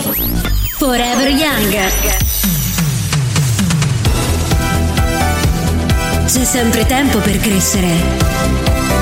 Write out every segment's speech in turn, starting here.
Forever Young. C'è sempre tempo per crescere.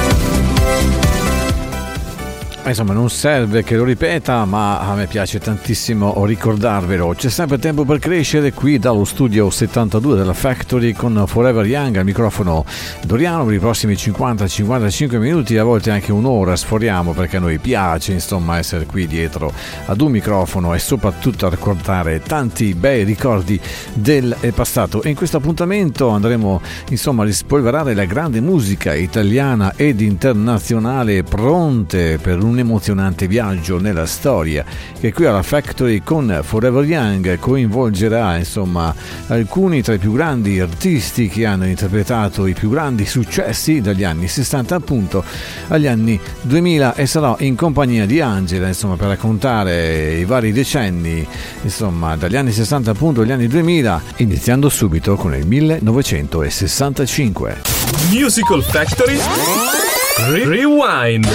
Insomma, non serve che lo ripeta, ma a me piace tantissimo ricordarvelo. C'è sempre tempo per crescere qui dallo studio 72 della Factory con Forever Young al microfono Doriano per i prossimi 50-55 minuti, a volte anche un'ora sforiamo, perché a noi piace insomma essere qui dietro ad un microfono e soprattutto a ricordare tanti bei ricordi del passato. E in questo appuntamento andremo insomma a rispolverare la grande musica italiana ed internazionale, pronte per un emozionante viaggio nella storia che qui alla Factory con Forever Young coinvolgerà insomma alcuni tra i più grandi artisti che hanno interpretato i più grandi successi dagli anni 60 appunto agli anni 2000, e sarò in compagnia di Angela insomma per raccontare i vari decenni insomma dagli anni 60 appunto agli anni 2000, iniziando subito con il 1965. Musical Factory Rewind.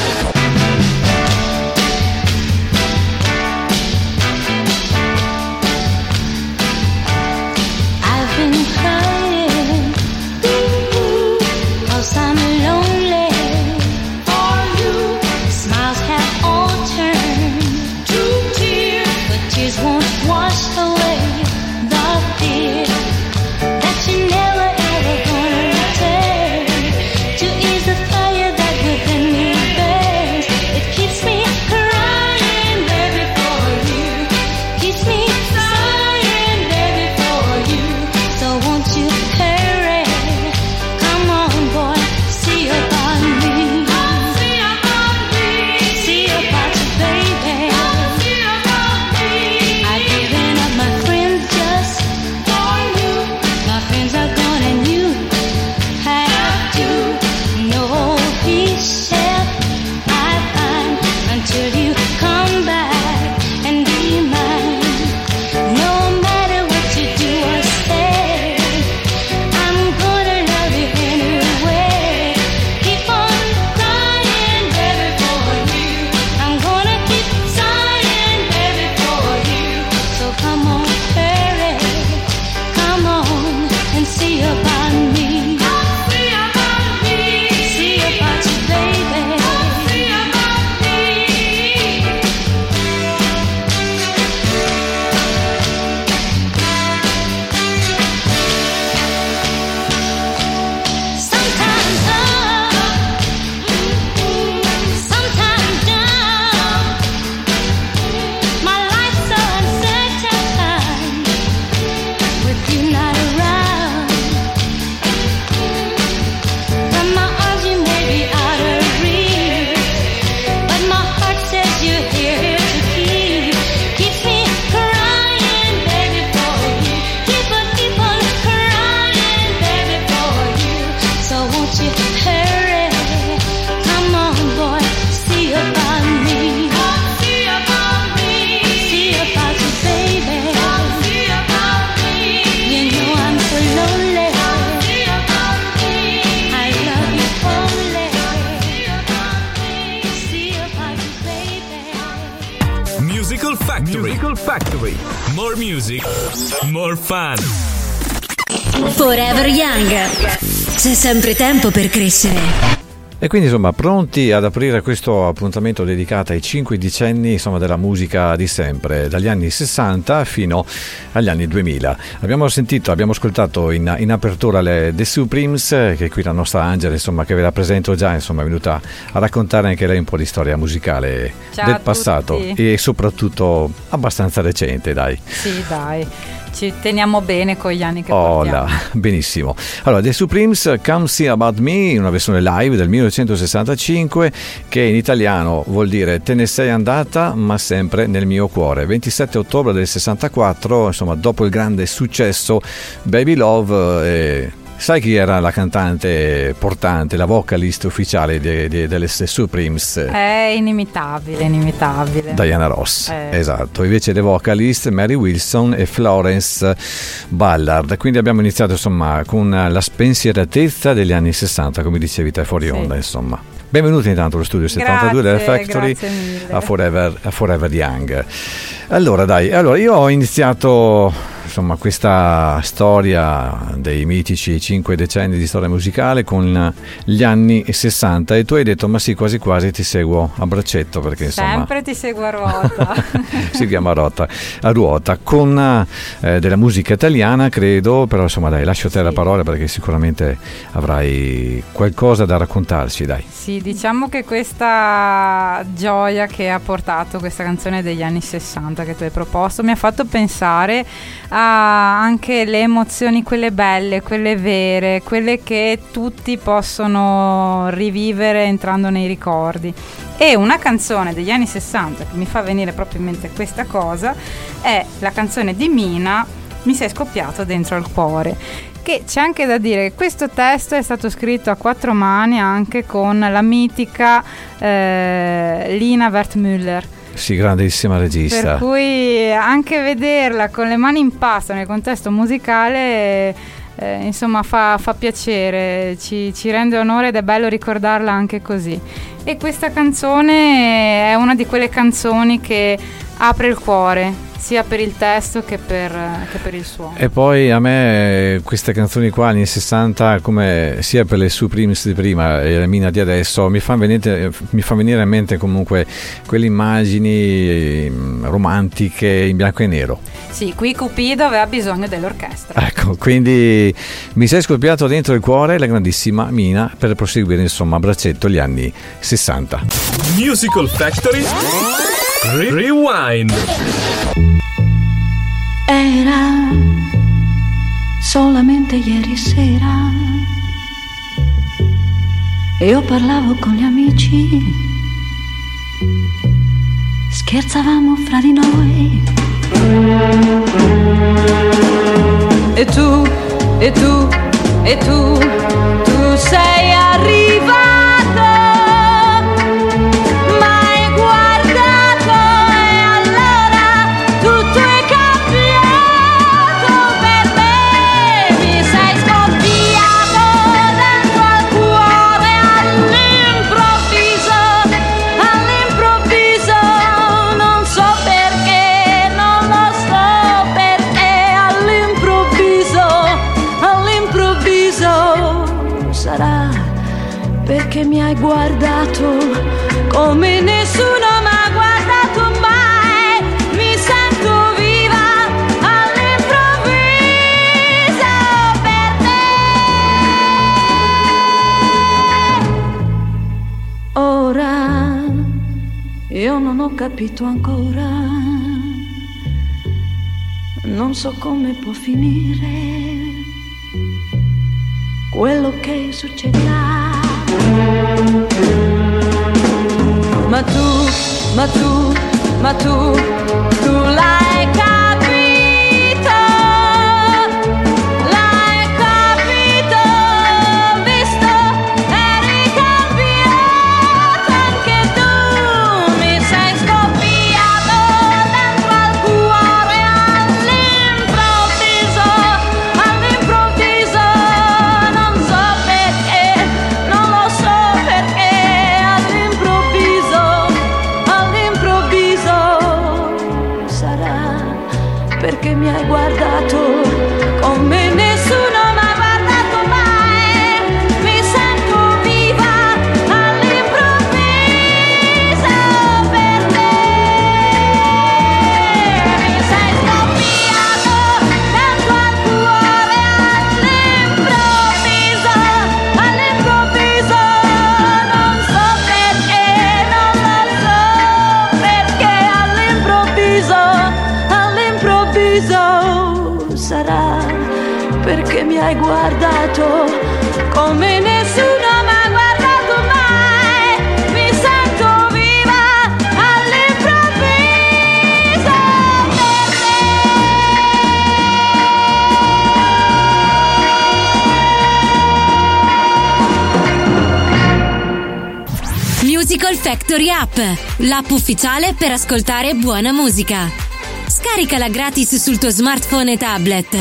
Musical Factory. More music, more fun. Forever Young. C'è sempre tempo per crescere. E quindi insomma pronti ad aprire questo appuntamento dedicato ai 5 decenni insomma della musica di sempre, dagli anni 60 fino agli anni 2000. Abbiamo ascoltato in apertura The Supremes, che è qui la nostra Angela insomma, che ve la presento già, insomma è venuta a raccontare anche lei un po' di storia musicale del passato e soprattutto abbastanza recente, dai. Sì, dai. Ci teniamo bene con gli anni che portiamo. Benissimo. Allora, The Supremes, Come See About Me, una versione live del 1965 che in italiano vuol dire te ne sei andata ma sempre nel mio cuore. 27 ottobre del 64, insomma, dopo il grande successo Baby Love. Sai chi era la cantante portante, la vocalist ufficiale delle Supremes? È inimitabile. Diana Ross, esatto. Invece le vocalist Mary Wilson e Florence Ballard. Quindi abbiamo iniziato insomma con la spensieratezza degli anni 60, come dicevi te fuori onda, insomma. Benvenuti intanto allo studio 72 della Factory a Forever Young. Allora io ho iniziato questa storia dei mitici 5 decenni di storia musicale con gli anni 60 e tu hai detto ma sì, quasi quasi ti seguo a braccetto perché sempre ti seguo a ruota. Si chiama a ruota con della musica italiana credo, però dai, lascio a te la parola perché sicuramente avrai qualcosa da raccontarci, dai. Sì, diciamo che questa gioia che ha portato questa canzone degli anni 60 che tu hai proposto mi ha fatto pensare a anche le emozioni, quelle belle, quelle vere, quelle che tutti possono rivivere entrando nei ricordi. E una canzone degli anni 60 che mi fa venire proprio in mente questa cosa è la canzone di Mina, Mi sei scoppiato dentro al cuore, che c'è anche da dire che questo testo è stato scritto a 4 mani anche con la mitica Lina Wertmüller. Sì, grandissima regista. Per cui anche vederla con le mani in pasta nel contesto musicale fa piacere, ci rende onore ed è bello ricordarla anche così. E questa canzone è una di quelle canzoni che apre il cuore sia per il testo che per il suono. E poi a me queste canzoni qua anni 60, come sia per le Supremes di prima e la Mina di adesso, mi fa venire in mente comunque quelle immagini romantiche in bianco e nero. Sì, qui Cupido aveva bisogno dell'orchestra. Ecco, quindi mi sei scoppiato dentro il cuore la grandissima Mina per proseguire a braccetto gli anni 60. Musical Factory Rewind. Era solamente ieri sera e io parlavo con gli amici, scherzavamo fra di noi. E tu sei arrivato. Perché mi hai guardato come nessuno m'ha guardato mai. Mi sento viva all'improvviso per te. Ora io non ho capito ancora, non so come può finire quello che succederà. Ma tu l'hai capito, visto, eri cambiato anche tu, mi sei scoppiato dentro al cuore all'improvviso, non so perché, non lo so perché, all'improvviso sarà perché mi hai guardato come nessuno m'ha guardato mai. Mi sento viva all'improvviso per te. Mi sei scoppiato dentro al cuore all'improvviso, non so perché, non lo so perché, all'improvviso sarà perché mi hai guardato come nessuno m'ha guardato mai. Mi sento viva all'improvviso per te. Musical Factory App, l'app ufficiale per ascoltare buona musica. Scaricala gratis sul tuo smartphone e tablet.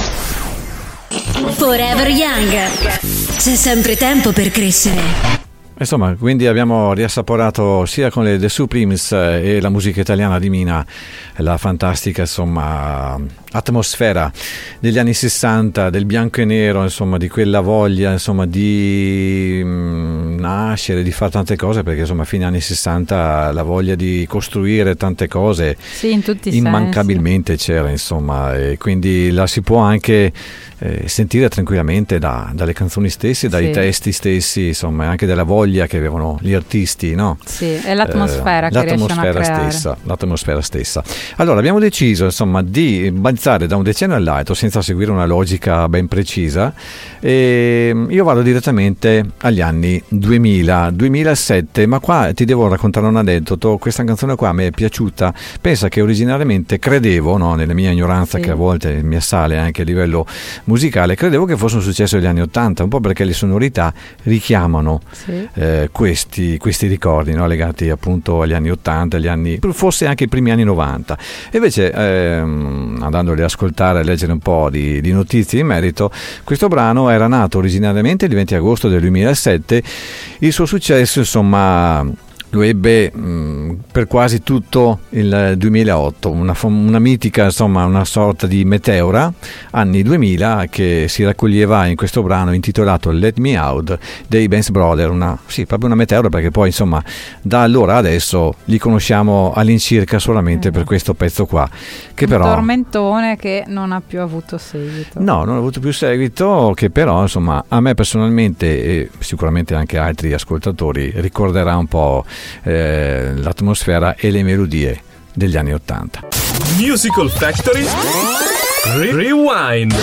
Forever Young. C'è sempre tempo per crescere. Insomma, quindi abbiamo riassaporato sia con le The Supremes e la musica italiana di Mina la fantastica, insomma, atmosfera degli anni 60, del bianco e nero, insomma, di quella voglia, insomma, di nascere, di fare tante cose, perché insomma a fine anni 60 la voglia di costruire tante cose sì, in tutti i immancabilmente sensi. c'era, insomma, e quindi la si può anche sentire tranquillamente dalle canzoni stesse, dai sì. testi stessi, insomma, anche della voglia che avevano gli artisti, no? Sì, è l'atmosfera che riescono a creare. L'atmosfera stessa. Allora abbiamo deciso, insomma, di balzare da un decennio all'altro senza seguire una logica ben precisa, e io vado direttamente agli anni 2007, ma qua ti devo raccontare un aneddoto. Questa canzone qua mi è piaciuta, pensa che originariamente credevo, no, nella mia ignoranza, sì. che a volte mi assale anche a livello musicale, credevo che fosse un successo degli anni 80, un po' perché le sonorità richiamano Sì. questi ricordi, no, legati appunto agli anni 80, forse anche i primi anni 90. E invece andandoli ad ascoltare e leggere un po' di notizie in merito, questo brano era nato originariamente il 20 agosto del 2007. Il suo successo, insomma, lo ebbe per quasi tutto il 2008, una mitica, insomma, una sorta di meteora anni 2000 che si raccoglieva in questo brano intitolato Let Me Out dei Benz Brothers, proprio una meteora, perché poi insomma da allora adesso li conosciamo all'incirca solamente per questo pezzo qua, che un però tormentone che non ha più avuto seguito. No, non ha avuto più seguito, che però insomma a me personalmente e sicuramente anche altri ascoltatori ricorderà un po' l'atmosfera e le melodie degli anni 80. Musical Factory Rewind.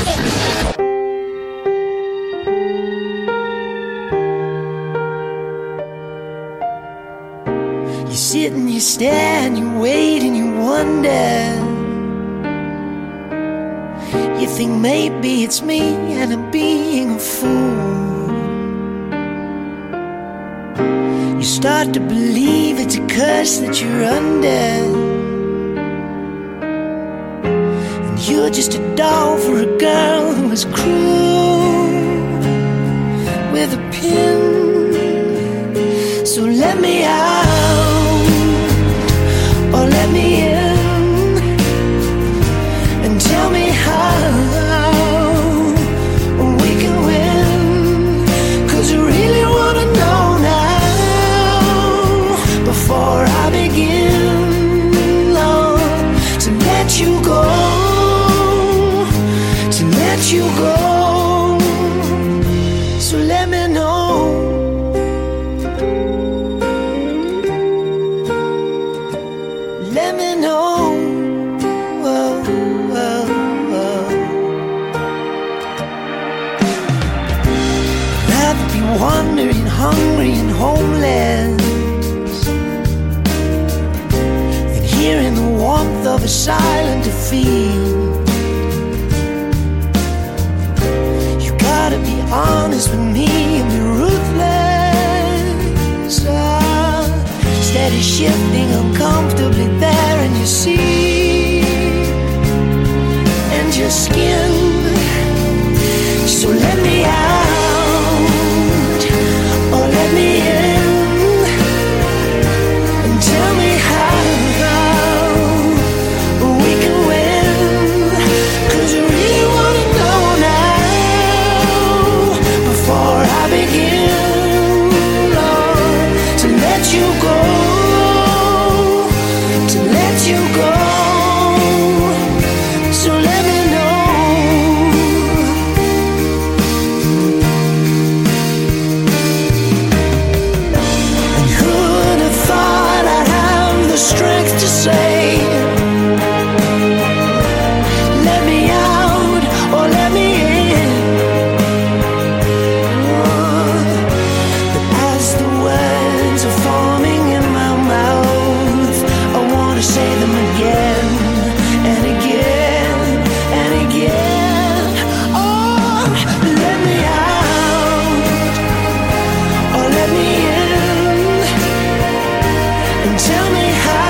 You sit and you stare and you wait and you wonder. You think maybe it's me and I'm being a fool. You start to believe it's a curse that you're under, and you're just a doll for a girl who is cruel with a pin. So let me out, or let me in, and tell me how we can win. 'Cause I really wanna know now, before I begin, Lord, to let you go, to let you go. So let me know, let me know. Whoa, whoa, whoa. I'd be wandering, hungry and homeless, and here in the warmth of a silent defeat. You gotta be honest with me and be ruthless. Steady shifting uncomfortably there in your seat and your skin. So let me out, or let me in, and tell me how we can win. 'Cause I really wanna know now, before I begin, Lord, to let you go, to let you go. So let me know. And who would have thought I'd have the strength to say, let me out, or let me in. But as the words are forming in my mouth, I wanna say them again and again and again. Oh, let me out, or let me in, and tell me how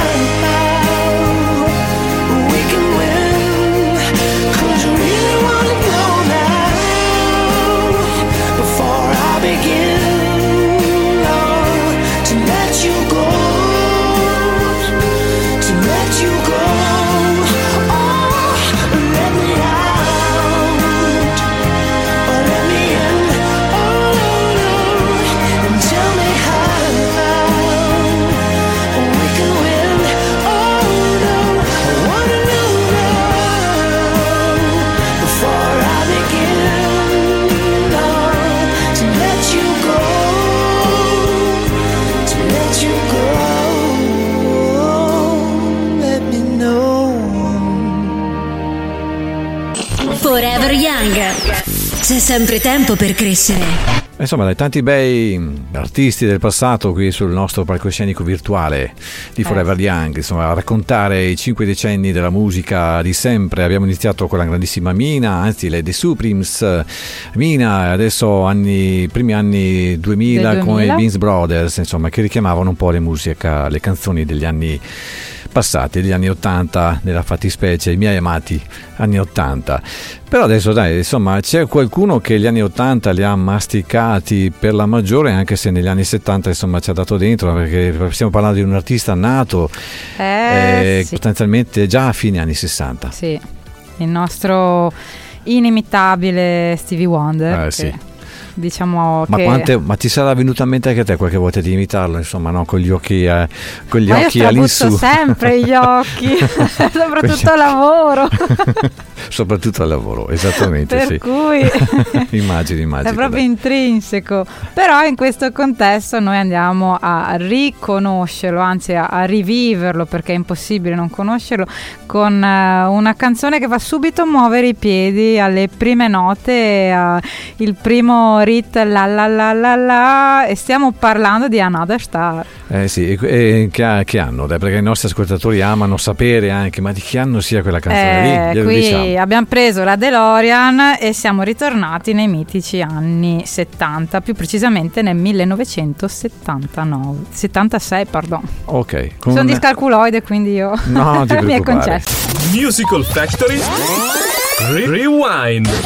we can win. 'Cause I really wanna know now, before I begin, Lord, Forever Young. C'è sempre tempo per crescere. Insomma, dai tanti bei artisti del passato qui sul nostro palcoscenico virtuale di Forever Young, insomma, a raccontare i 5 decenni della musica di sempre. Abbiamo iniziato con la grandissima Mina, anzi le The Supremes, Mina, adesso primi anni 2000 con i Beans Brothers, insomma, che richiamavano un po' le canzoni degli anni passati, degli anni 80 nella fattispecie, i miei amati anni 80. Però adesso dai, insomma, c'è qualcuno che gli anni 80 li ha masticati per la maggiore, anche se negli anni 70 insomma ci ha dato dentro, perché stiamo parlando di un artista nato sostanzialmente già a fine anni 60. Sì, il nostro inimitabile Stevie Wonder. Sì. Diciamo ma ti sarà venuto a mente anche a te qualche volta di imitarlo, insomma, no? Con gli occhi io all'insù. sempre gli occhi, soprattutto al lavoro. Soprattutto al lavoro, esattamente. Per cui immagino. È proprio intrinseco. Però in questo contesto noi andiamo a riconoscerlo, anzi a riviverlo, perché è impossibile non conoscerlo, con una canzone che fa subito muovere i piedi alle prime note, il primo rit la la la la la, e stiamo parlando di Another Star. Sì, che anno? Perché i nostri ascoltatori amano sapere anche, ma di che anno sia quella canzone lì? Qui diciamo. Abbiamo preso la DeLorean e siamo ritornati nei mitici anni 70, più precisamente nel 1976, pardon. Ok. Sono discalculoide, quindi io no, ti mi è concesso. Musical Factory Rewind.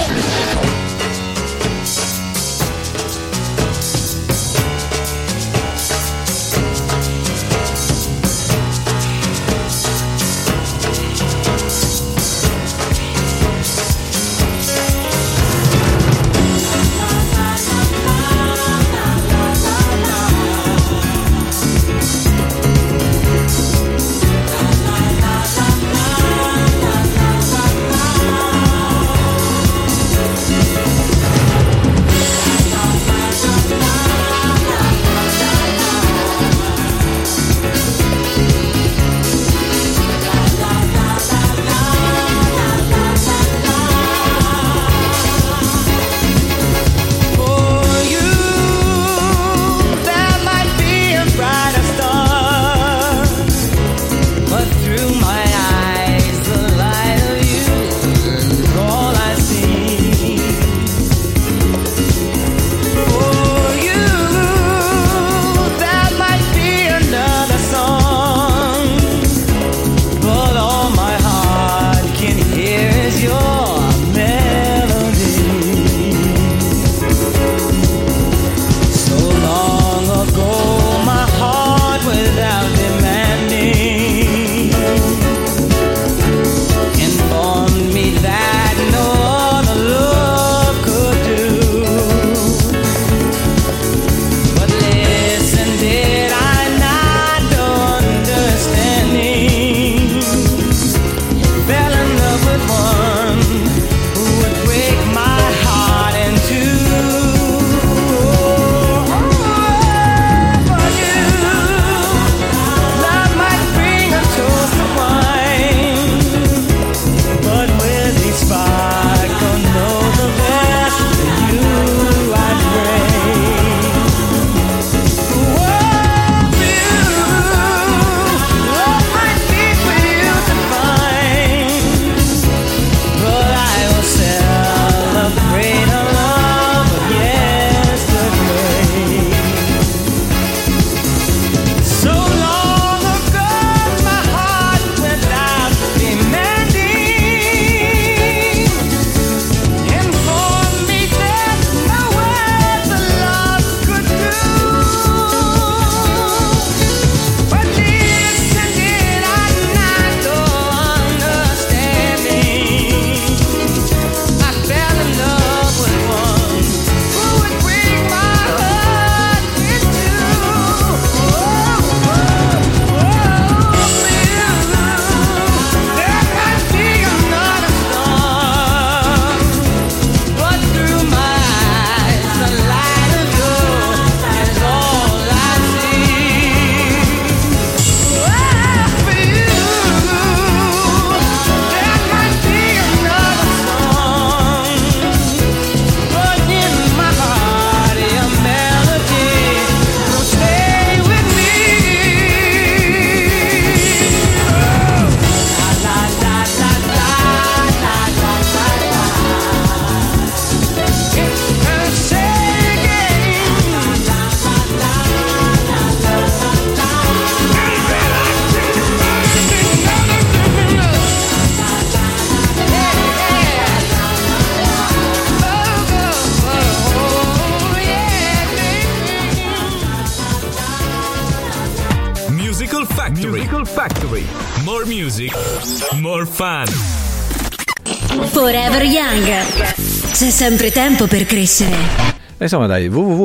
Factory. More music, more fun. Forever Young. C'è sempre tempo per crescere. Insomma dai,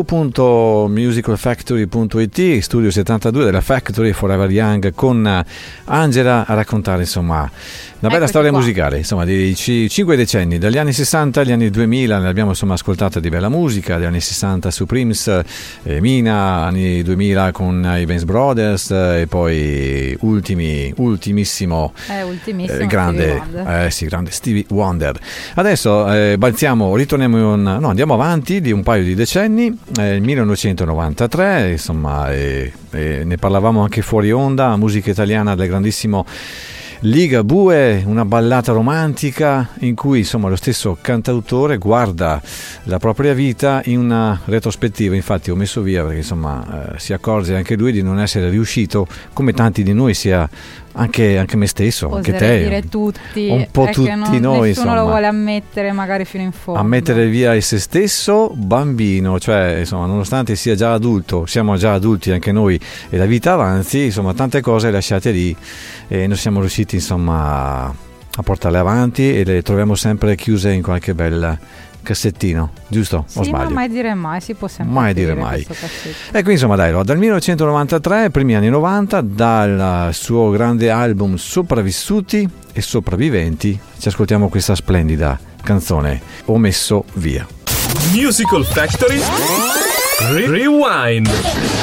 www.musicalfactory.it, studio 72 della Factory, Forever Young, con Angela a raccontare insomma una bella storia musicale, insomma di 5 decenni, dagli anni 60 agli anni 2000, ne abbiamo insomma ascoltata di bella musica, dagli anni 60 Supremes, Mina, anni 2000 con i Benz Brothers e poi ultimissimo grande Stevie Wonder. Adesso andiamo avanti di un paio di decenni, 1993, insomma, ne parlavamo anche fuori onda, musica italiana del grandissimo Ligabue, una ballata romantica in cui insomma lo stesso cantautore guarda la propria vita in una retrospettiva. Infatti ho messo via perché insomma si accorge anche lui di non essere riuscito, come tanti di noi, sia anche me stesso, oserei anche te, dire tutti, un po' tutti noi, nessuno insomma, lo vuole ammettere magari fino in fondo, ammettere via il se stesso bambino, cioè insomma nonostante sia già adulto, siamo già adulti anche noi e la vita avanzi, insomma tante cose lasciate lì e non siamo riusciti insomma a portarle avanti e le troviamo sempre chiuse in qualche bel cassettino, giusto? sì, o sbaglio? Ma mai dire mai, si può sempre mai dire mai. E qui insomma dai, dal 1993, primi anni 90, dal suo grande album Sopravvissuti e Sopravviventi, ci ascoltiamo questa splendida canzone, Ho messo via. Musical Factory Rewind.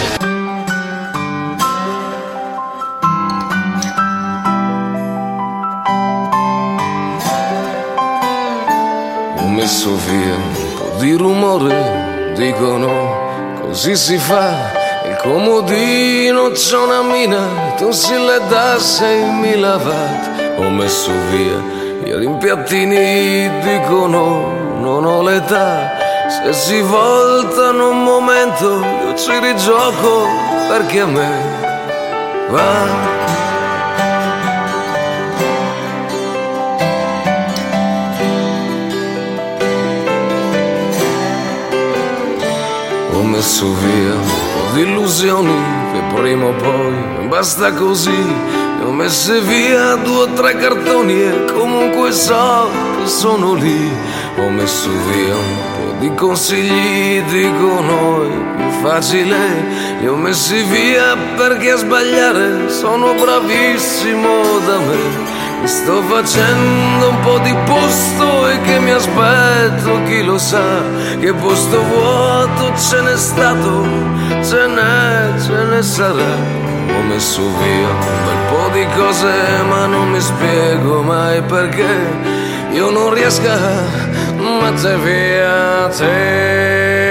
Ho messo via un po' di rumore, dicono così si fa, il comodino c'è una mina, tu si le da 6.000 watt. Ho messo via i rimpiattini, dicono non ho l'età, se si voltano un momento io ci rigioco perché a me va. Ho messo via un po' di illusioni che prima o poi basta così. Ne ho messe via 2 o 3 cartoni e comunque so che sono lì. Ho messo via un po' di consigli, dicono è più facile. Li ho messi via perché a sbagliare sono bravissimo da me. Mi sto facendo un po' di posto e che mi aspetto, chi lo sa, che posto vuoto ce n'è stato, ce ne sarà. Ho messo via un bel po' di cose ma non mi spiego mai perché io non riesco a mettere via te.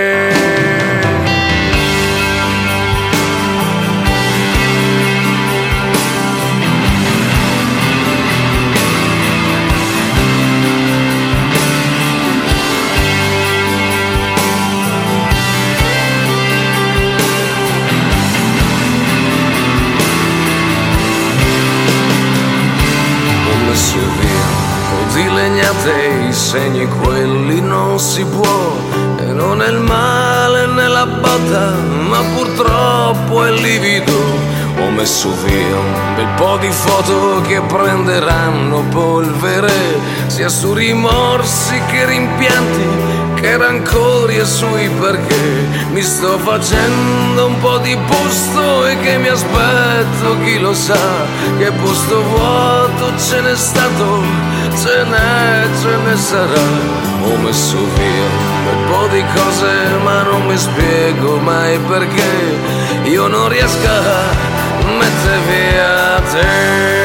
Di legnate i segni quelli non si può, e non è il male né la botta ma purtroppo è livido. Ho messo via un bel po' di foto che prenderanno polvere sia su rimorsi che rimpianti, che rancori e sui perché. Mi sto facendo un po' di posto e che mi aspetto, chi lo sa, che posto vuoto ce n'è stato, ce ne sarà. Ho messo via un bel po' di cose ma non mi spiego mai perché io non riesco a mettere via te.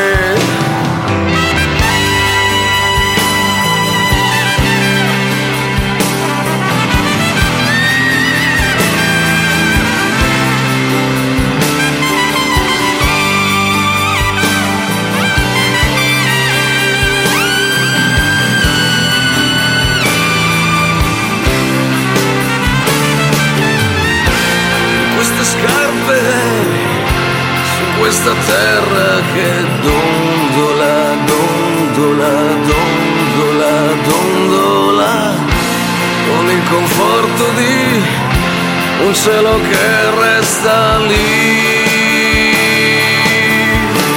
Questa terra che dondola, dondola, dondola, dondola, con il conforto di un cielo che resta lì.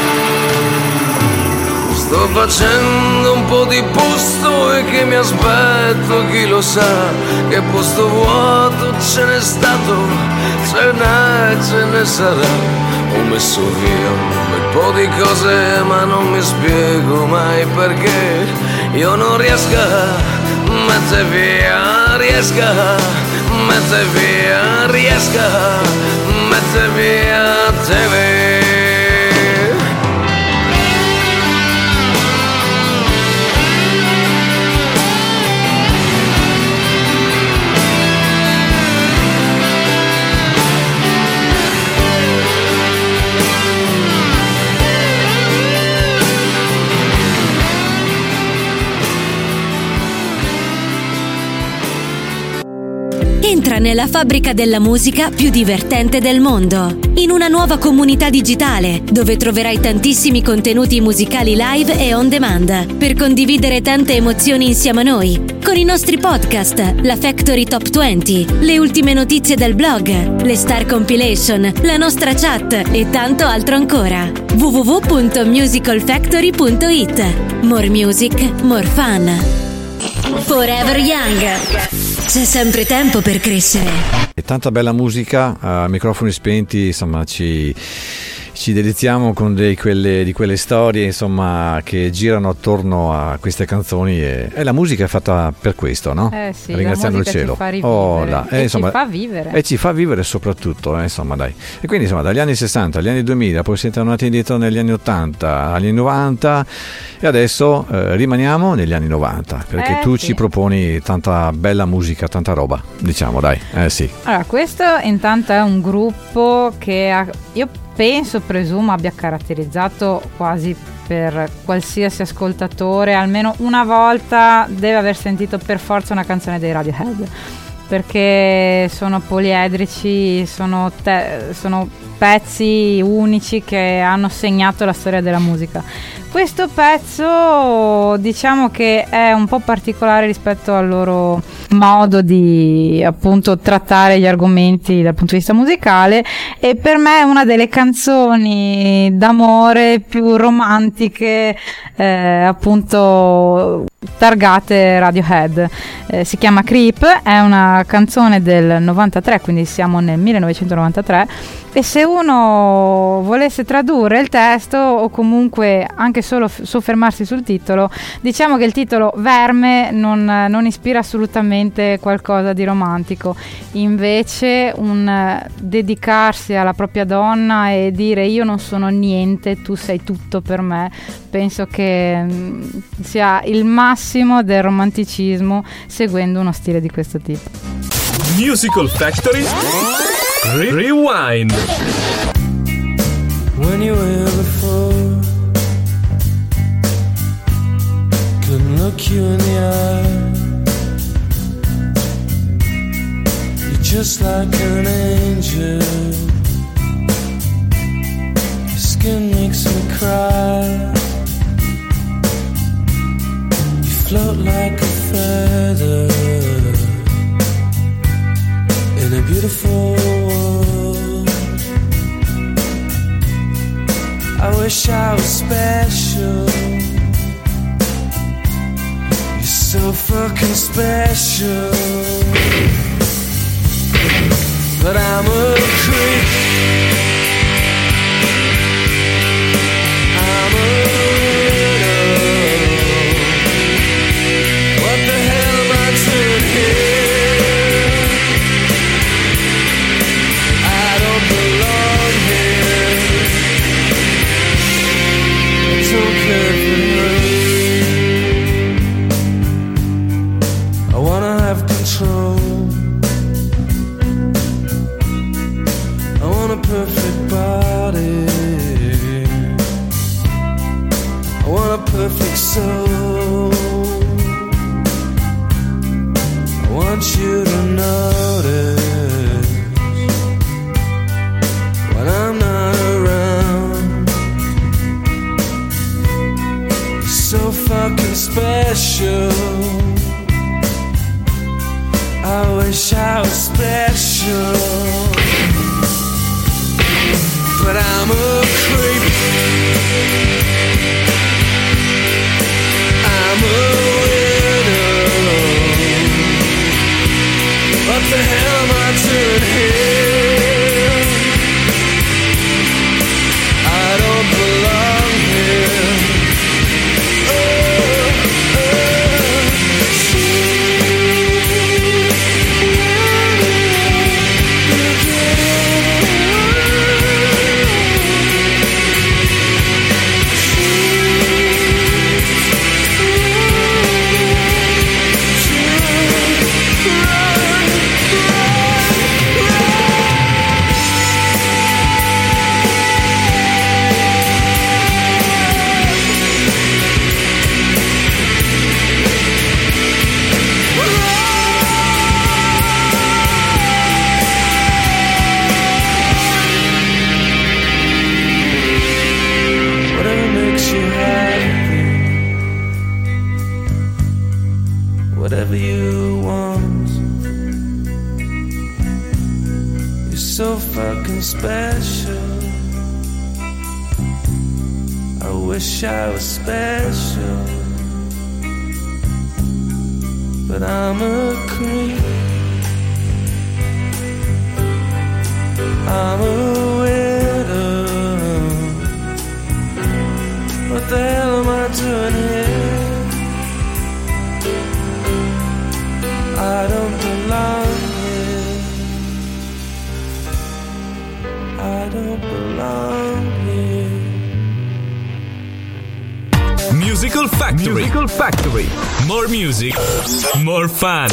sto facendo un po' di posto e che mi aspetto, chi lo sa, che posto vuoto ce n'è stato, ce ne sarà. Ho messo via un bel po' di cose ma non mi spiego mai perché io non riesco a mettere via, riesco a mettere via, riesco a mettere via te. Entra nella fabbrica della musica più divertente del mondo, in una nuova comunità digitale dove troverai tantissimi contenuti musicali live e on demand per condividere tante emozioni insieme a noi, con i nostri podcast, la Factory Top 20, le ultime notizie del blog, le Star Compilation, la nostra chat e tanto altro ancora. www.musicalfactory.it. More music, more fun. Forever Young. C'è sempre tempo per crescere. E tanta bella musica, a microfoni spenti, insomma ci deliziamo con di quelle storie, insomma, che girano attorno a queste canzoni e la musica è fatta per questo, no? Sì, ringraziando il cielo. Ci fa rivivere, insomma, ci fa vivere. E ci fa vivere soprattutto, insomma, dai. E quindi, insomma, dagli anni 60 agli anni 2000, poi siamo tornati indietro negli anni 80, agli anni 90 e adesso rimaniamo negli anni 90, perché tu ci proponi tanta bella musica, tanta roba, diciamo, dai. Sì. Allora, questo intanto è un gruppo che io presumo abbia caratterizzato quasi per qualsiasi ascoltatore, almeno una volta deve aver sentito per forza una canzone dei Radiohead, perché sono poliedrici, sono pezzi unici che hanno segnato la storia della musica. Questo pezzo diciamo che è un po' particolare rispetto al loro modo di appunto trattare gli argomenti dal punto di vista musicale, e per me è una delle canzoni d'amore più romantiche appunto targate Radiohead. Si chiama Creep, è una canzone del 93, quindi siamo nel 1993, e se uno volesse tradurre il testo o comunque anche solo soffermarsi sul titolo, diciamo che il titolo Verme non ispira assolutamente qualcosa di romantico, invece un dedicarsi alla propria donna e dire io non sono niente, tu sei tutto per me, penso che sia il massimo del romanticismo seguendo uno stile di questo tipo. Musical Factory Rewind. When you were before, couldn't look you in the eye. You're just like an angel. Your skin makes me cry. You float like a feather in a beautiful world. I wish I was special. You're so fucking special. But I'm a creep. I'm a widow. What the hell am I doing here? I wanna have control. I want a perfect body. I want a perfect soul. I want you to notice when I'm not around. You're so fucking special. I wish I was special, but I'm a creep. whatever you want. You're so fucking special. I wish I was special, but I'm a creep. I'm a widow. What the hell am I doing here? I don't belong here. I don't belong here. Musical Factory. Musical Factory. More music, more fun.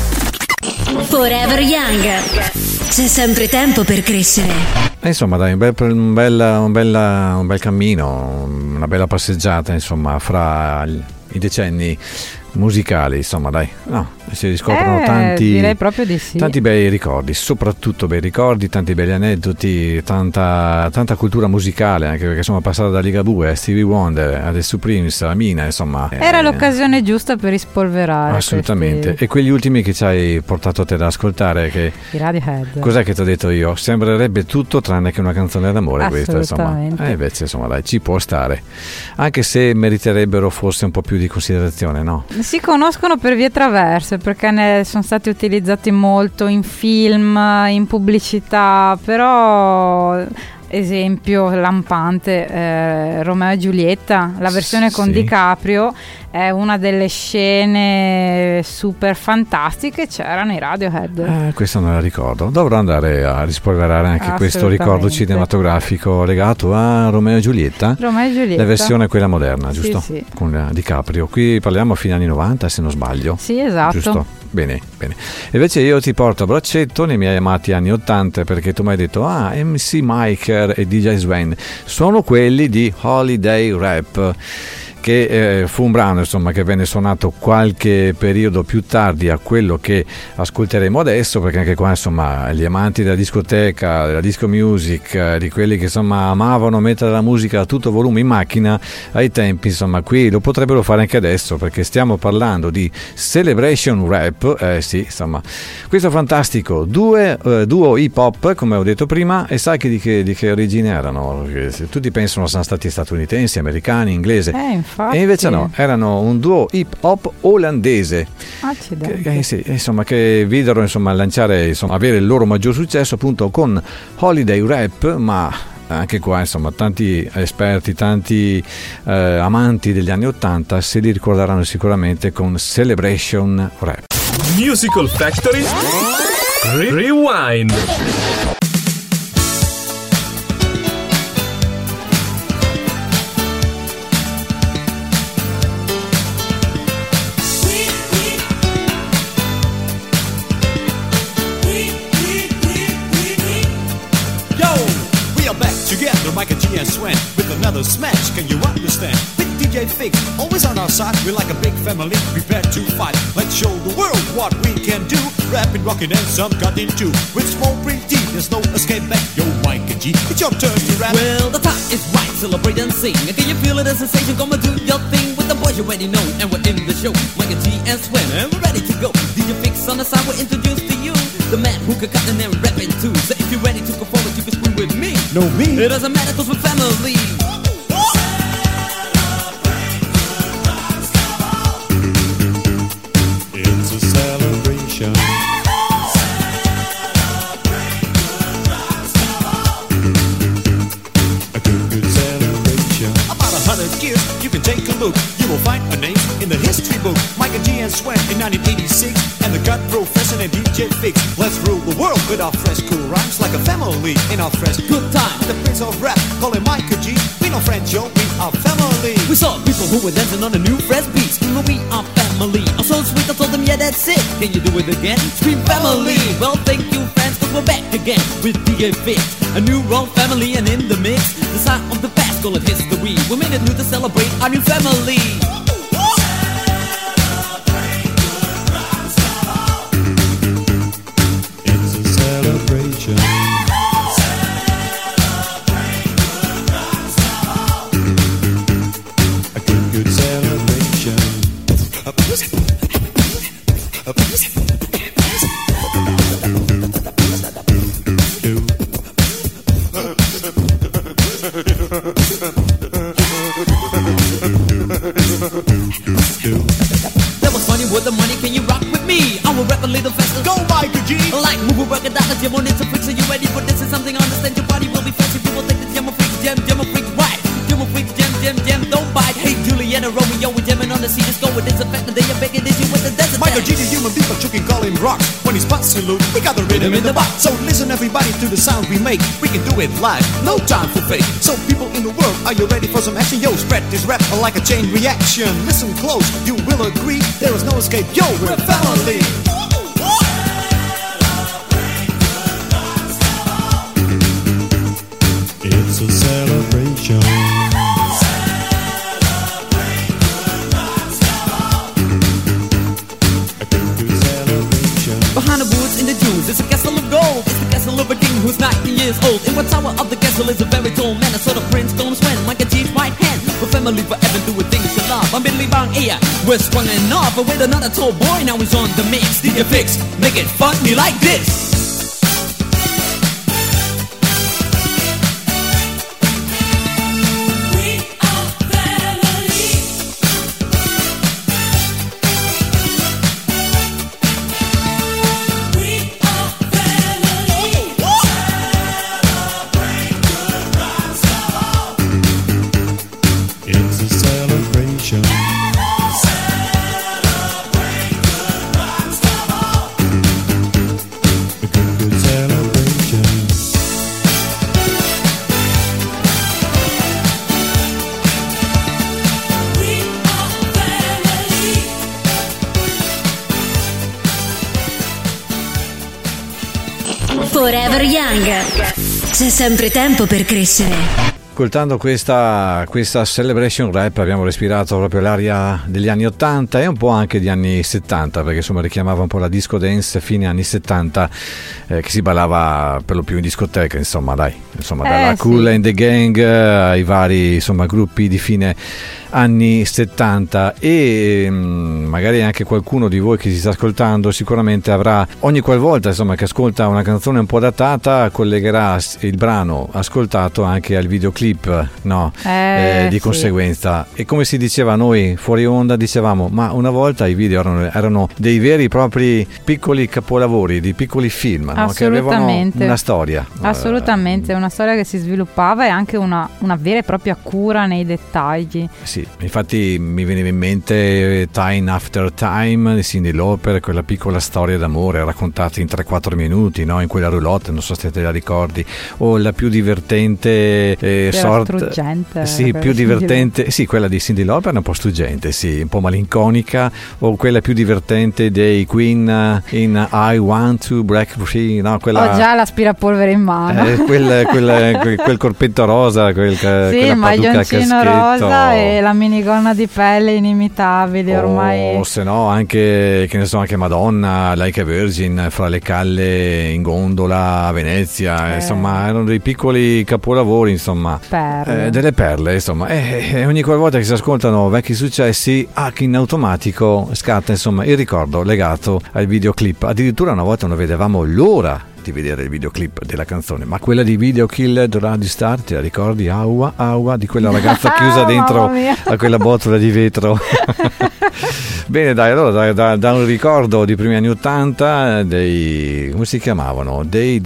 Forever Young. C'è sempre tempo per crescere. Insomma, dai, un bel cammino, una bella passeggiata, insomma, fra i decenni musicali, insomma, dai, no, si riscoprono direi proprio di sì. Tanti bei ricordi, soprattutto bei ricordi, tanti belli aneddoti, tanta cultura musicale, anche perché insomma passata da Ligabue a Stevie Wonder a The Supremes a Mina, insomma era l'occasione giusta per rispolverare assolutamente questi... E quegli ultimi che ci hai portato te da ascoltare, che i Radiohead, cos'è che ti ho detto io? Sembrerebbe tutto tranne che una canzone d'amore questa, insomma, invece insomma dai, ci può stare, anche se meriterebbero forse un po' più di considerazione, no? Si conoscono per vie traverse, perché ne sono stati utilizzati molto in film, in pubblicità, però esempio lampante, Romeo e Giulietta, la versione con DiCaprio è una delle scene super fantastiche, c'erano i Radiohead. Questo non la ricordo, dovrò andare a rispolverare anche questo ricordo cinematografico legato a Romeo e Giulietta. La versione quella moderna, giusto? Sì. Con DiCaprio. Qui parliamo a fine anni 90, se non sbaglio. Sì, esatto. Giusto? Bene. Invece io ti porto a braccetto nei miei amati anni 80, perché tu mi hai detto MC Mike e DJ Sven sono quelli di Holiday Rap, che fu un brano insomma che venne suonato qualche periodo più tardi a quello che ascolteremo adesso, perché anche qua insomma gli amanti della discoteca, della disco music, di quelli che insomma amavano mettere la musica a tutto volume in macchina ai tempi, insomma qui lo potrebbero fare anche adesso, perché stiamo parlando di Celebration Rap, sì, insomma questo fantastico duo hip hop, come ho detto prima, e sai che di che origine erano? Che tutti pensano siano stati statunitensi, americani, inglese, e invece no, erano un duo hip hop olandese che videro insomma lanciare, insomma avere il loro maggior successo appunto con Holiday Rap, ma anche qua insomma tanti esperti, tanti amanti degli anni 80 se li ricorderanno sicuramente con Celebration Rap. Musical Factory Rewind. Mike and G and Swen with another smash, can you understand? With DJ Fix always on our side, we're like a big family prepared to fight. Let's show the world what we can do, rapping, rocking and some cutting too. With small print T, there's no escape back. Yo Mike and G, it's your turn to rap. Well, the time is right, celebrate and sing. Can you feel it, a sensation? Come and do your thing with the boys you already know. And we're in the show, Mike and G and Swen, and we're ready to go. DJ Fix on the side, we're introduced to you, the man who can cut and then rap it too. So if you're ready to go forward, you can scream with me. No, me. It doesn't matter cause we're family. It's a celebration. A good celebration. About 100 years, you can take a look. You will find a name in the history book. Mike and G and Swen in 1986, and the Cut Professor and DJ Fix. Let's rule the world with our fresh cool rhymes, like a family in our fresh good time. The Prince of Rap, call him Mike and G. We no friends, yo, we are family. We saw people who were dancing on the new fresh beats. We are family. I'm so sweet, I told them, yeah, that's it. Can you do it again? Scream family. Well, thank you, friends, cause we're back again with DJ Fix. A new wrong family, and in the mix, the sign of the past, call it history. We made it new to celebrate our new family. It's a celebration. A good celebration. a dollar, jam on it's a freak. So you ready for this? Is something I understand. Your body will be fancy. People think that jam a freak, jam a freak, right? Jam a freak, jam, don't bite. Hey, Juliet and Romeo, we're jamming on the sea. Just go with this effect, and they are begging this you with the desert. Michael G, the human being, but you can call him rock. When he's busting loot, we got the rhythm in the box. So listen everybody to the sound we make. We can do it live, no time for fake. So people in the world, are you ready for some action? Yo, spread this rap like a chain reaction. Listen close, you will agree, there is no escape. Yo, we're family. It's a celebration. Behind the woods in the dunes, it's a castle of gold. It's the castle of a king who's 90 years old. In what tower of the castle is a very tall man, a sort of prince comes when Michael G's right hand. We're family forever, doing things you love. I'm Billy Bang here, we're strong enough. But with another tall boy, now he's on the mix. DJ Fix, make it funny like this. Forever Young. C'è sempre tempo per crescere. Ascoltando questa celebration rap abbiamo respirato proprio l'aria degli anni 80 e un po' anche degli anni 70, perché insomma richiamava un po' la disco dance fine anni 70 che si ballava per lo più in discoteca, insomma dalla Kool and the Gang ai vari insomma gruppi di fine anni 70 e magari anche qualcuno di voi che si sta ascoltando sicuramente avrà ogni qualvolta insomma che ascolta una canzone un po' datata collegherà il brano ascoltato anche al videoclip di conseguenza. E come si diceva noi fuori onda, dicevamo ma una volta i video erano dei veri e propri piccoli capolavori di piccoli film, no? Che avevano una storia, assolutamente una storia che si sviluppava e anche una vera e propria cura nei dettagli. Sì, infatti mi veniva in mente Time After Time di Cyndi Lauper, quella piccola storia d'amore raccontata in 3-4 minuti, no? In quella roulotte, non so se te la ricordi, o la più divertente struggente, sì, più divertente, sì, quella di Cyndi Lauper è un po' struggente, sì, un po' malinconica, o quella più divertente dei Queen in I Want to Break Free, no? Quella, ho già l'aspirapolvere in mano, quel corpetto rosa, sì, il maglioncino rosa e la minigonna di pelle inimitabili ormai. O se no anche, che ne so, anche Madonna, Like a Virgin, fra le calle in gondola a Venezia, insomma erano dei piccoli capolavori, insomma delle perle, insomma, e ogni qualvolta che si ascoltano vecchi successi anche in automatico scatta insomma il ricordo legato al videoclip. Addirittura una volta non vedevamo l'ora di vedere il videoclip della canzone, ma quella di Video Killer Radio Star, te la ricordi? Aua, di quella ragazza chiusa dentro a quella botola di vetro. Bene, dai, allora da un ricordo di primi anni 80 dei, come si chiamavano? Dei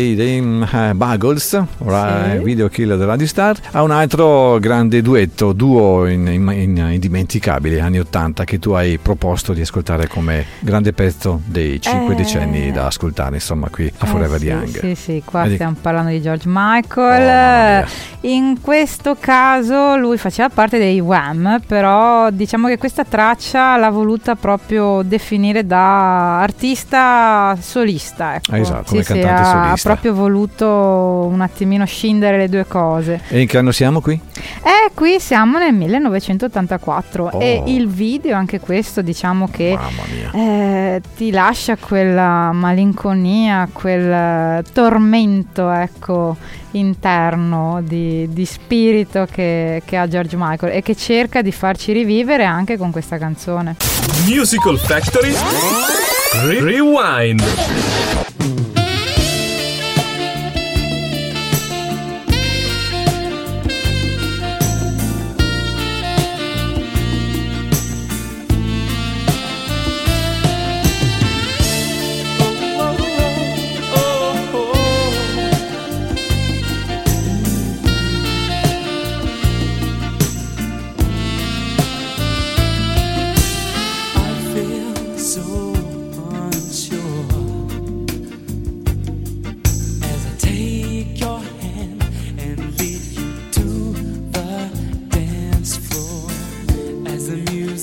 Buggles, sì. Video Killer della Radio Star, a un altro grande duo indimenticabile anni 80 che tu hai proposto di ascoltare come grande pezzo dei 5 decenni da ascoltare, insomma, qui a Forever Young. Sì, qua stiamo parlando di George Michael. In questo caso lui faceva parte dei Wham, però diciamo che questa traccia l'ha voluta proprio definire da artista solista, ecco. Esatto, come cantante solista. Ha proprio voluto un attimino scindere le due cose. E in che anno siamo qui? Qui siamo nel 1984 e il video, anche questo, diciamo che ti lascia quella malinconia, quel tormento, ecco, interno di spirito che ha George Michael e che cerca di farci rivivere anche con questa canzone. Musical Factory Rewind. Oh,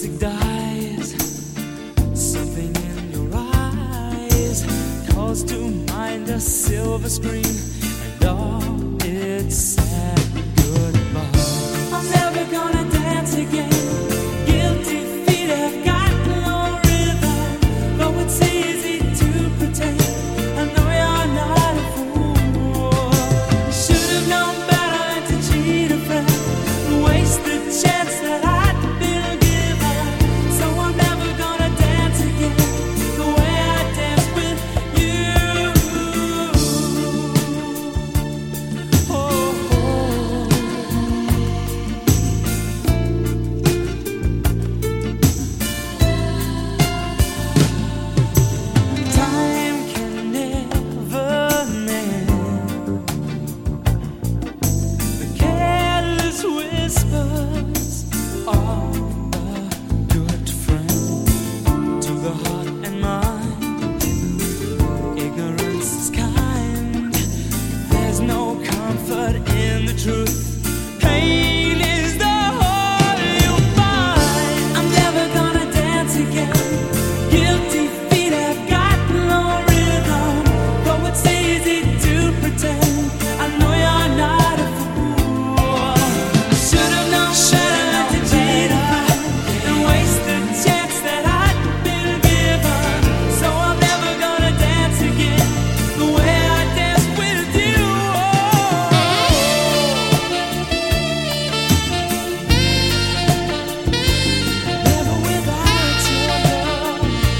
music dies, something in your eyes calls to mind a silver screen and all its sad goodbye. I'm never gonna dance again. Guilty feet have got no rhythm, though it's easy to pretend. I know you're not a fool. You should have known better than to cheat a friend and waste the chance that I'd been given. So I'm never gonna dance again the way I danced with you. Oh, time can never mend the careless whispers of a good friend to the heart and mind. Ignorance is kind. There's no comfort in the truth. Pain is the whole you'll find. I'm never gonna dance again. Guilty feet have got no rhythm, though it's easy to pretend. I know you're not a fool. I should have known better to cheat a friend and waste the chance that I'd been given. So I'm never gonna dance again the way I danced with you. Never without your love.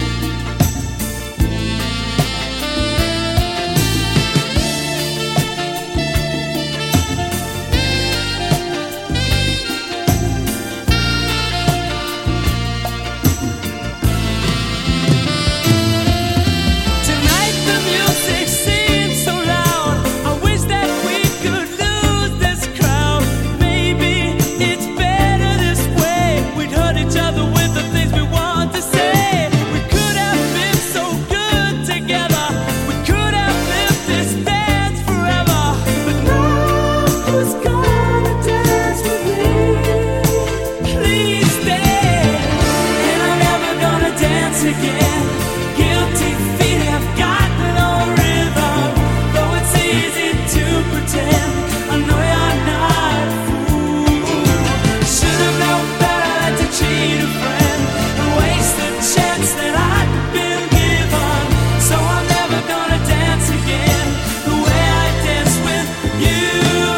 Tonight the music seems so loud. I wish that we could lose this crowd. Maybe it's better this way. We'd hurt each other with the things we want to say. We could have been so good together. We could have lived this dance forever. But now who's gonna dance with me? Please stay. And I'm never gonna dance again. Guilty feet have got no rhythm, though it's easy to pretend. I know you're not a fool. Should have known better than to cheat a friend and waste the chance that I'd been given. So I'm never gonna dance again the way I danced with you.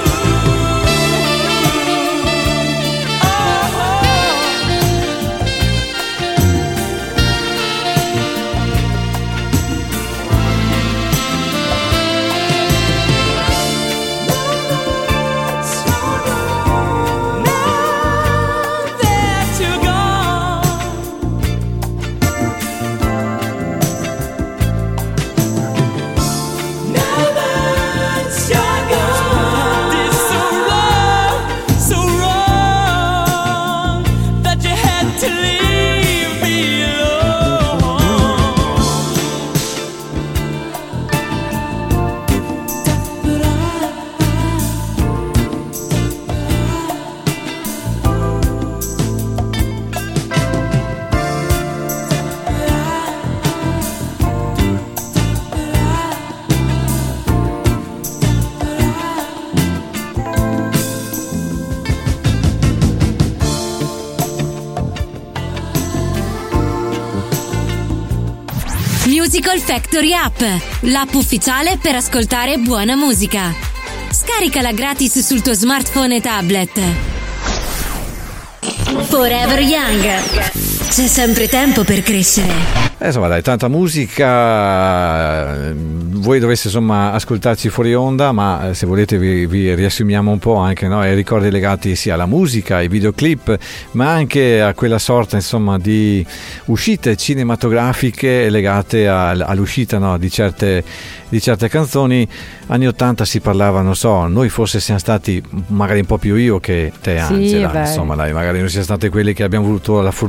Now that you're gone, now that you're gone, it's so wrong that you had to leave me Musical Factory App, l'app ufficiale per ascoltare buona musica. Scaricala gratis sul tuo smartphone e tablet. Forever Young. C'è sempre tempo per crescere. Insomma dai, tanta musica, voi doveste insomma ascoltarci fuori onda, ma se volete vi riassumiamo un po' anche, no, ai ricordi legati sia alla musica, ai videoclip, ma anche a quella sorta insomma di uscite cinematografiche legate all'uscita, no, di certe canzoni. Anni 80 si parlava, non so, noi forse siamo stati magari un po' più io che te, Angela, insomma dai, magari non siamo stati quelli che abbiamo avuto la fortuna insomma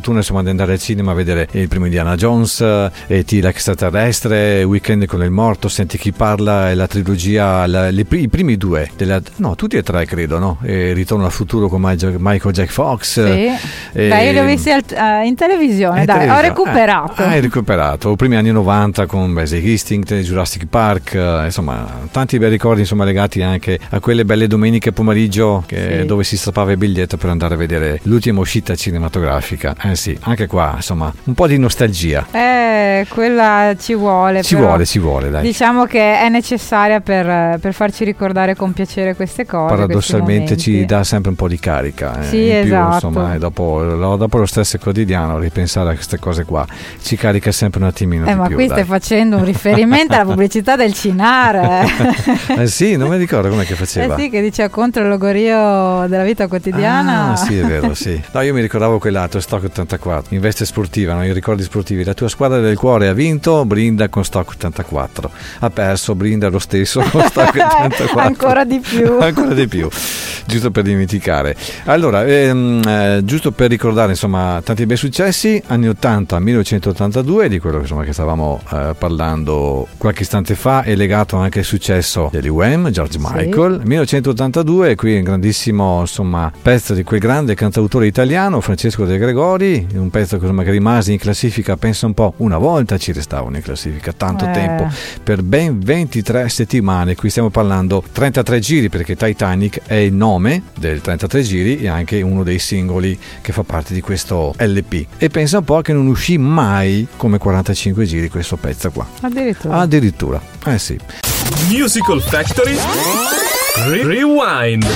di andare al cinema a vedere il primo Indiana Jones, E.T. l'extraterrestre, Weekend con il morto, Senti chi parla, e la trilogia, i primi due, tutti e tre credo, no? Ritorno al futuro con Michael J. Fox. Sì. Dai, io li ho visti in televisione, ho recuperato. Hai recuperato, i primi anni 90 con Basic Instinct, Jurassic Park, insomma tanti bei ricordi, insomma, legati anche a quelle belle domeniche pomeriggio dove si strappava il biglietto per andare a vedere l'ultima uscita cinematografica. Sì, anche qua insomma un po' di nostalgia. Quella ci vuole. Ci vuole, dai. Diciamo che è necessaria per farci ricordare con piacere queste cose. Paradossalmente ci dà sempre un po' di carica. Sì, in più, esatto. Insomma, dopo lo stress quotidiano, ripensare a queste cose qua ci carica sempre un attimino di ma più. Qui stai facendo un riferimento alla pubblicità del Cinare. Sì, non mi ricordo com'è che faceva. Sì, che dice contro il logorio della vita quotidiana. Sì, è vero, sì. No, io mi ricordavo quell'altro, Stock 84, in veste sportiva, no? I ricordi sportivi. La tua squadra del cuore ha vinto, brinda con Stock 84. Ha perso, brinda lo stesso con Stock 84. Ancora di più. Giusto per dimenticare. Allora, giusto per ricordare, insomma, tanti bei successi, anni 80, 1982, di quello insomma, che stavamo parlando qualche istante fa, è legato anche al successo degli Wham, George Michael. 1982, qui un grandissimo, insomma, pezzo di quel grande cantautore italiano, Francesco De Gregori, un pezzo che rimase in classifica, pensa un po', una volta ci restavano in classifica, tanto tempo, per ben 23 settimane. Qui stiamo parlando 33 giri, perché Titanic è il nome del 33 giri e anche uno dei singoli che fa parte di questo LP. E pensa un po' che non uscì mai come 45 giri questo pezzo qua. Addirittura. Sì. Musical Factory Rewind.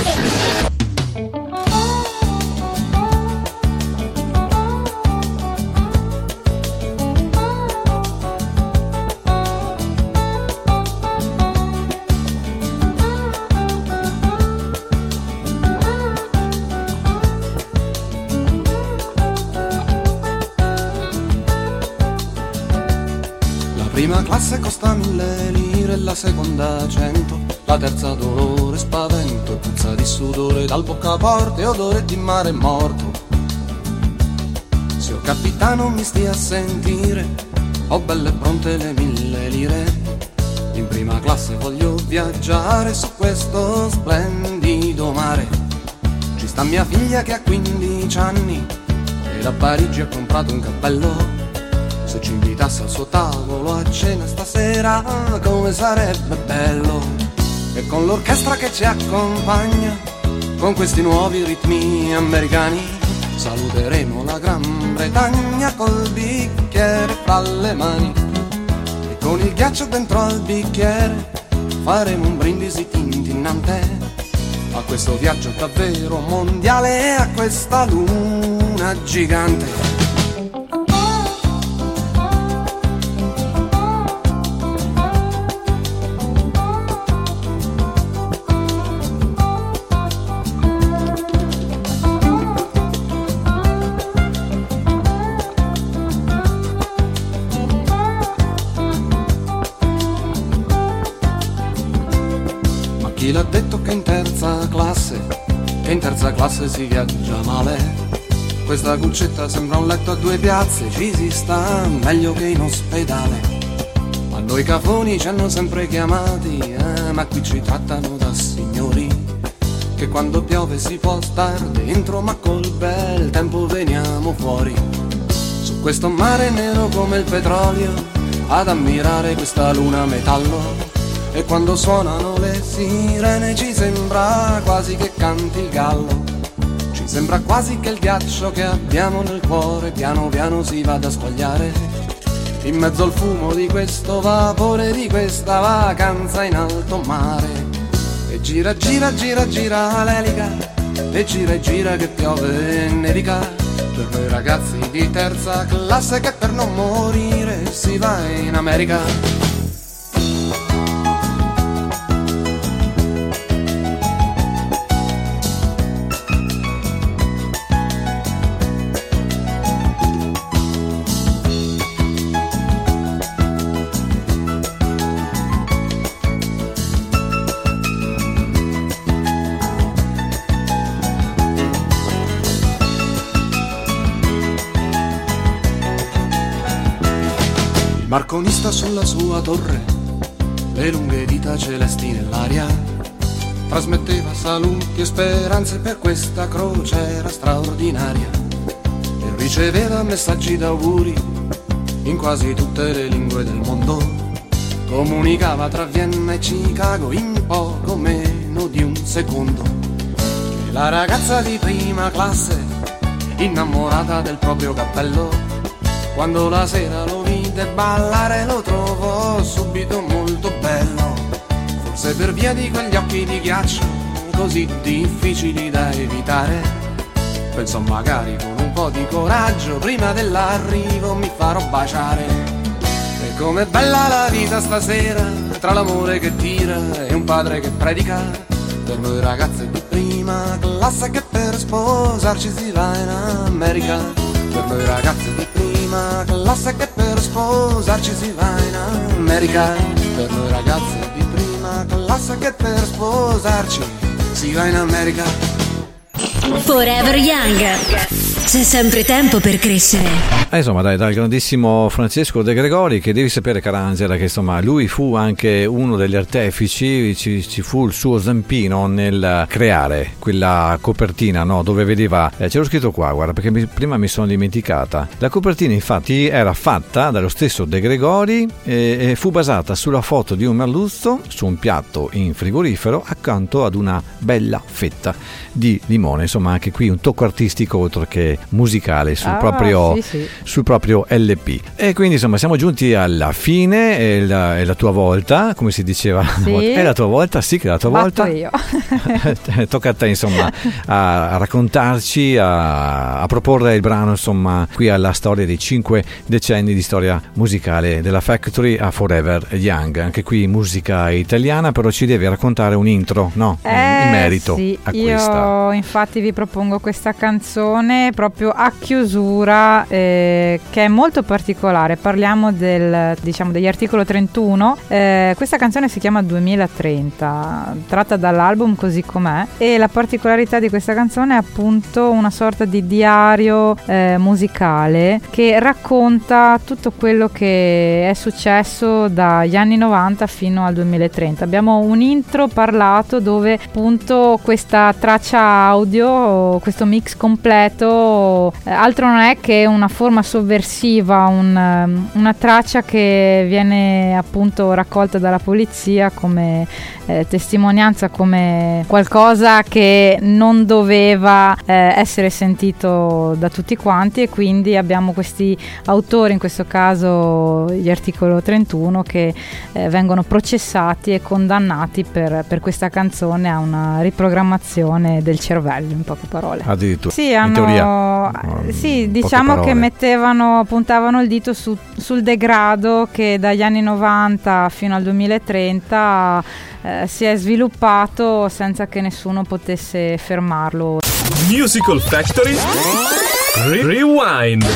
La prima classe costa 1000 lire, la seconda 100, la terza dolore, spavento e puzza di sudore, dal boccaporte odore di mare morto. Signor capitano mi stia a sentire, ho belle pronte le 1000 lire, in prima classe voglio viaggiare su questo splendido mare. Ci sta mia figlia che ha 15 anni e da Parigi ha comprato un cappello. Se ci invitasse al suo tavolo a cena stasera, come sarebbe bello. E con l'orchestra che ci accompagna, con questi nuovi ritmi americani, saluteremo la Gran Bretagna col bicchiere fra le mani. E con il ghiaccio dentro al bicchiere faremo un brindisi tintinnante a questo viaggio davvero mondiale e a questa luna gigante. Chi l'ha detto che in terza classe si viaggia male? Questa cuccetta sembra un letto a due piazze, ci si sta meglio che in ospedale. Ma noi cafoni ci hanno sempre chiamati, ma qui ci trattano da signori, che quando piove si può star dentro, ma col bel tempo veniamo fuori. Su questo mare nero come il petrolio, ad ammirare questa luna metallo. E quando suonano le sirene ci sembra quasi che canti il gallo. Ci sembra quasi che il ghiaccio che abbiamo nel cuore piano piano si vada a squagliare in mezzo al fumo di questo vapore, di questa vacanza in alto mare. E gira, gira, gira, gira l'elica, e gira che piove e nevica, per noi ragazzi di terza classe che per non morire si va in America. marconista sulla sua torre, le lunghe dita celesti nell'aria, trasmetteva saluti e speranze per questa crociera straordinaria, e riceveva messaggi d'auguri in quasi tutte le lingue del mondo, comunicava tra Vienna e Chicago in poco meno di un secondo. E la ragazza di prima classe, innamorata del proprio cappello, quando la sera lo vide ballare lo trovò subito molto bello, forse per via di quegli occhi di ghiaccio così difficili da evitare. Pensò magari con un po' di coraggio prima dell'arrivo mi farò baciare. E com'è bella la vita stasera, tra l'amore che tira e un padre che predica, per noi ragazze di prima classe che per sposarci si va in America. Per noi ragazze di prima classe che per sposarci si va in America. Per noi ragazze di prima classe che per sposarci si va in America. Forever Young. C'è sempre tempo per crescere. Insomma, dal grandissimo Francesco De Gregori, che devi sapere, cara Angela, che insomma lui fu anche uno degli artefici, ci fu il suo zampino nel creare quella copertina, no? Dove vedeva, c'è lo scritto qua, guarda, perché prima mi sono dimenticata. La copertina infatti era fatta dallo stesso De Gregori e fu basata sulla foto di un merluzzo su un piatto in frigorifero accanto ad una bella fetta di limone. Insomma, anche qui un tocco artistico oltre che musicale sul proprio LP. E quindi insomma siamo giunti alla fine. È la tua volta, come si diceva, sì. È la tua volta, sì, che è la tua volta. Io. Tocca a te insomma a raccontarci, a proporre il brano insomma qui alla storia dei 5 decenni di storia musicale della Factory a Forever Young. Anche qui musica italiana, però ci devi raccontare un intro, no? In merito sì, a questa. Io infatti vi propongo questa canzone proprio a chiusura, che è molto particolare. Parliamo degli Articolo 31. Questa canzone si chiama 2030, tratta dall'album Così com'è, e la particolarità di questa canzone è appunto una sorta di diario musicale che racconta tutto quello che è successo dagli anni 90 fino al 2030. Abbiamo un intro parlato dove appunto questa traccia audio, questo mix completo, altro non è che una forma sovversiva, una traccia che viene appunto raccolta dalla polizia come testimonianza, come qualcosa che non doveva essere sentito da tutti quanti, e quindi abbiamo questi autori, in questo caso gli Articolo 31, che vengono processati e condannati per questa canzone a una riprogrammazione del cervello, in poche parole. Addirittura. Sì, in teoria. Sì, diciamo che puntavano il dito sul degrado che dagli anni 90 fino al 2030 si è sviluppato senza che nessuno potesse fermarlo. Musical Factory Rewind.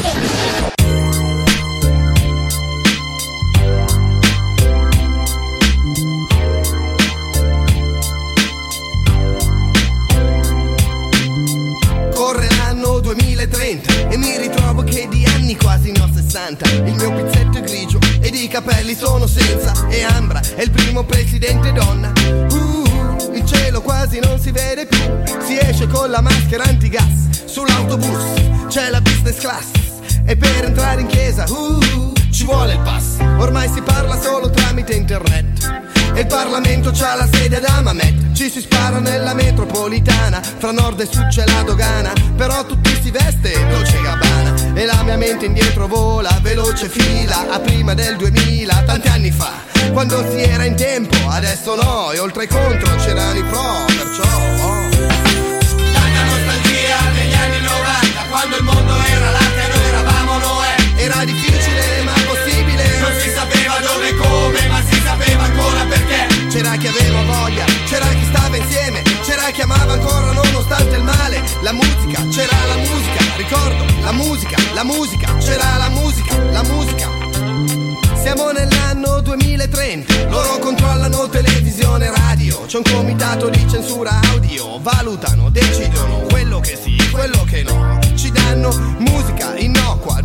Corre l'anno 2030 e mi ritrovo che di anni quasi ne ho 60. Il mio pizzetto è grigio ed i capelli sono senza, e Ambra è il primo presidente donna. Il cielo quasi non si vede più, si esce con la maschera antigas. Sull'autobus c'è la business class e per entrare in chiesa ci vuole il pass. Ormai si parla solo tramite internet e il Parlamento c'ha la sede da Mamet. Ci si spara nella metropolitana, fra nord e sud c'è la dogana, però tutti si veste Dolce & Gabbana e la mia mente indietro vola, veloce fila a prima del 2000, tanti anni fa, quando si era in tempo, adesso no, e oltre ai contro c'erano i pro, perciò tanta nostalgia degli anni 90, quando il mondo era latte e noi eravamo Noè. Era difficile ma possibile, non si sapeva dove e come, ma si sapeva ancora perché. C'era chi aveva voglia, c'era chi stava insieme, c'era chi amava ancora nonostante il male. La musica, c'era la musica, ricordo la musica, c'era la musica. Siamo nell'anno 2030, loro controllano televisione, radio, c'è un comitato di censura audio, valutano, decidono quello che sì, quello che no. Ci danno musica innocua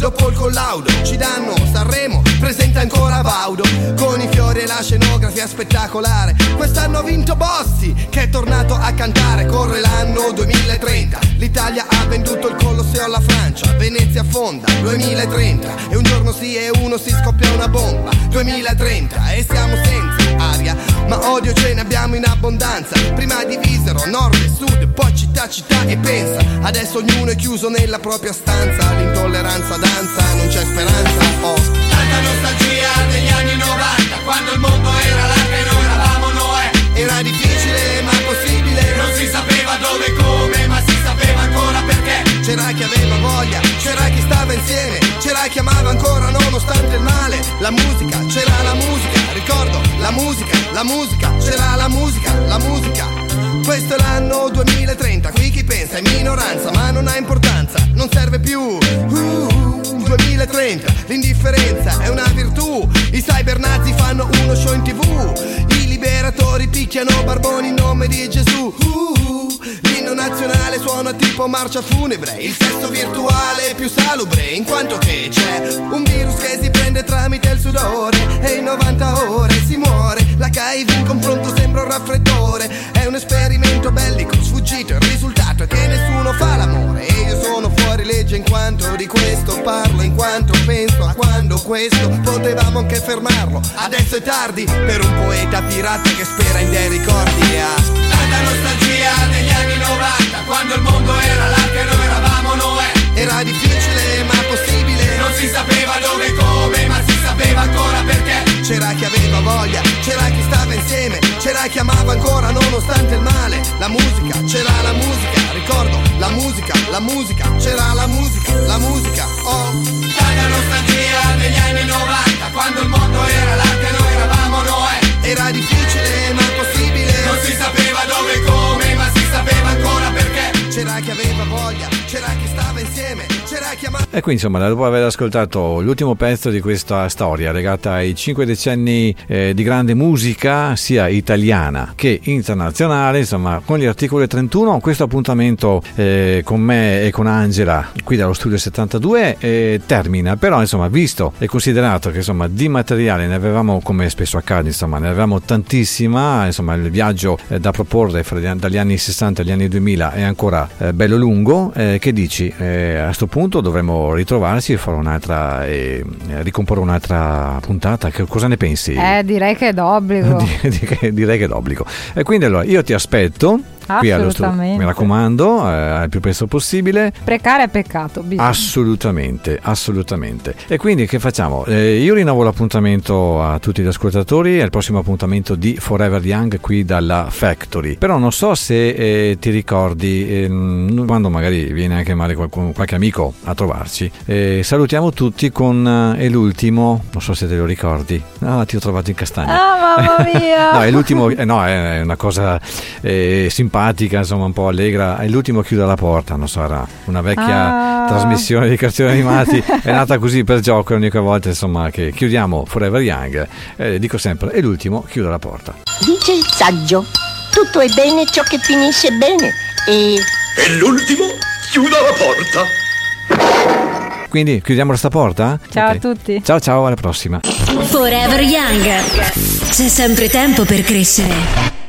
dopo il collaudo ci danno Sanremo, presenta ancora Baudo con i fiori e la scenografia spettacolare. Quest'anno ha vinto Bossi che è tornato a cantare. Corre l'anno 2030, l'Italia ha venduto il Colosseo alla Francia, Venezia affonda 2030 e un giorno sì e uno si scoppia una bomba 2030 e siamo senza aria, ma odio ce ne abbiamo in abbondanza. Prima divisero nord e sud, poi città e pensa, adesso ognuno è chiuso nella propria stanza. L'intolleranza danza, non c'è speranza. Oh, tanta nostalgia degli anni 90, quando il mondo era largo e noi eravamo Noè. Era difficile ma possibile, non si sapeva dove e come, ma si sapeva ancora perché. C'era chi aveva voglia, c'era chi stava insieme, c'era chi amava ancora nonostante il male. La musica, c'era la musica, ricordo la musica, c'era la musica. Questo è l'anno 2030, qui chi pensa è minoranza, ma non ha importanza, non serve più. 2030, l'indifferenza è una virtù, i cybernazi fanno uno show in TV, i liberatori picchiano barboni in nome di Gesù. L'inno nazionale suona tipo marcia funebre, il sesso virtuale è più salubre, in quanto che c'è un virus che si prende tramite il sudore e in 90 ore si muore. L'HIV in confronto sembra un raffreddore, è un esperimento bellico sfuggito, il risultato è che nessuno fa l'amore e io sono fuori legge in quanto di questo parlo, in quanto penso a quando questo potevamo anche fermarlo. Adesso è tardi per un poeta pirata che spera in dei ricordi. Tanta nostalgia degli anni 90, quando il mondo era largo e noi eravamo Noè. Era difficile ma possibile, non si sapeva dove e come, ma si sapeva ancora perché. C'era chi aveva voglia, c'era chi stava insieme, c'era chi amava ancora nonostante il male. La musica, c'era la musica, ricordo la musica, c'era la musica, oh. Tanta nostalgia degli anni 90, quando il mondo era largo e noi eravamo Noè. Era difficile ma possibile, non si sapeva dove e come, ma si sapeva ancora perché. C'era chi aveva voglia, c'era chi stava insieme, c'era chi amava. E qui insomma, dopo aver ascoltato l'ultimo pezzo di questa storia legata ai 5 decenni di grande musica sia italiana che internazionale, insomma con gli articoli 31, questo appuntamento con me e con Angela qui dallo studio 72 termina. Però insomma, visto e considerato che insomma di materiale ne avevamo, come spesso accade, insomma ne avevamo tantissima, insomma il viaggio da proporre dagli anni 60 agli anni 2000 è ancora bello lungo, che dici? A sto punto dovremmo ritrovarsi e fare un'altra ricomporre un'altra puntata. Che cosa ne pensi? Direi che è d'obbligo. Direi che è d'obbligo. E quindi allora io ti aspetto qui allo studio, mi raccomando, al più presto possibile. Precare è peccato, bisogna. Assolutamente. E quindi che facciamo? Io rinnovo l'appuntamento a tutti gli ascoltatori al prossimo appuntamento di Forever Young qui dalla Factory. Però non so se ti ricordi, quando magari viene anche male qualche amico a trovarci, salutiamo tutti con è l'ultimo, non so se te lo ricordi. Ti ho trovato in castagna. Mamma mia. No, è l'ultimo, no, è una cosa simpatica, insomma un po' allegra. È l'ultimo chiude la porta, non so, era una vecchia trasmissione di cartoni animati, è nata così per gioco, l'unica volta insomma che chiudiamo Forever Young, dico sempre è l'ultimo chiude la porta. Dice il saggio, tutto è bene ciò che finisce bene e l'ultimo chiuda la porta. Quindi chiudiamo questa porta? Ciao a tutti. Ciao, alla prossima. Forever Young. C'è sempre tempo per crescere.